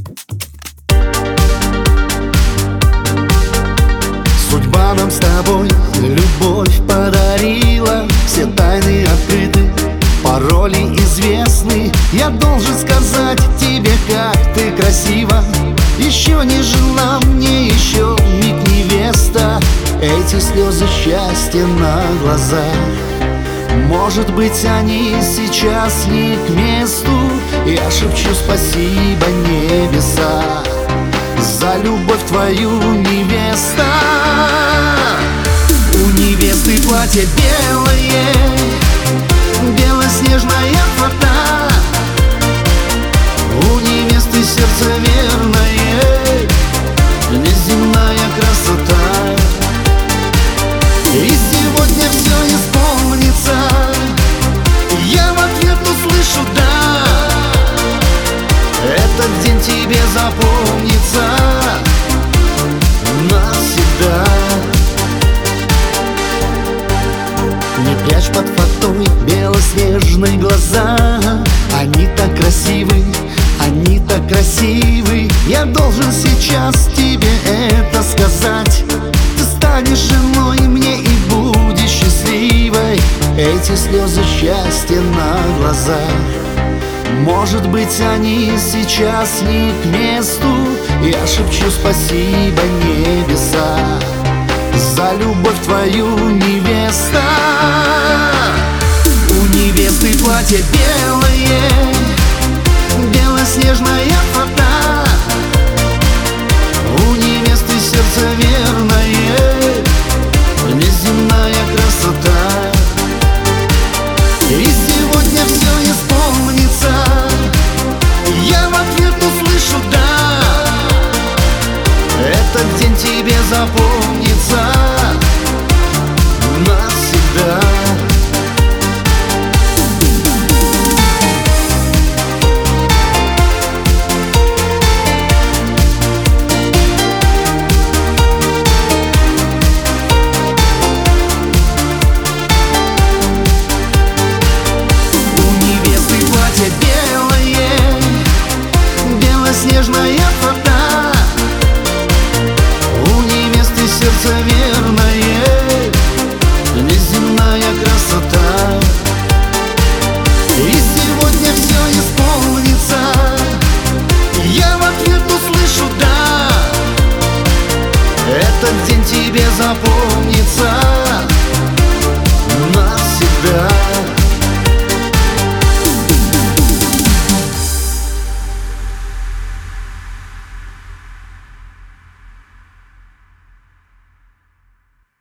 Судьба нам с тобой любовь подарила. Все тайны открыты, пароли известны. Я должен сказать тебе, как ты красива. Еще не жена мне, еще миг невеста. Эти слезы счастья на глазах, может быть, они сейчас не к месту. Я шепчу спасибо небеса за любовь твою, невеста. У невесты платье белое, белоснежная фата. У невесты сердце верное, неземная красота. И сегодня все исполнится, я в ответ услышу «да». Этот день тебе запомнится навсегда. Не прячь под фатой белоснежные глаза. Они так красивы, они так красивы. Я должен сейчас тебе это сказать. Ты станешь женой мне и будешь счастливой. Эти слезы счастья на глазах, может быть, они сейчас не к месту. Я шепчу спасибо небеса за любовь твою, невеста. У невесты платье белое, белоснежная фата. У невесты сердце верное, неземная красота. И сегодня все исполнится, я в ответ услышу «да». Этот день тебе запомнится навсегда. Белоснежная фата. У невесты сердце верное, неземная красота. И сегодня все исполнится, я в ответ услышу «да». Этот день тебе запомнится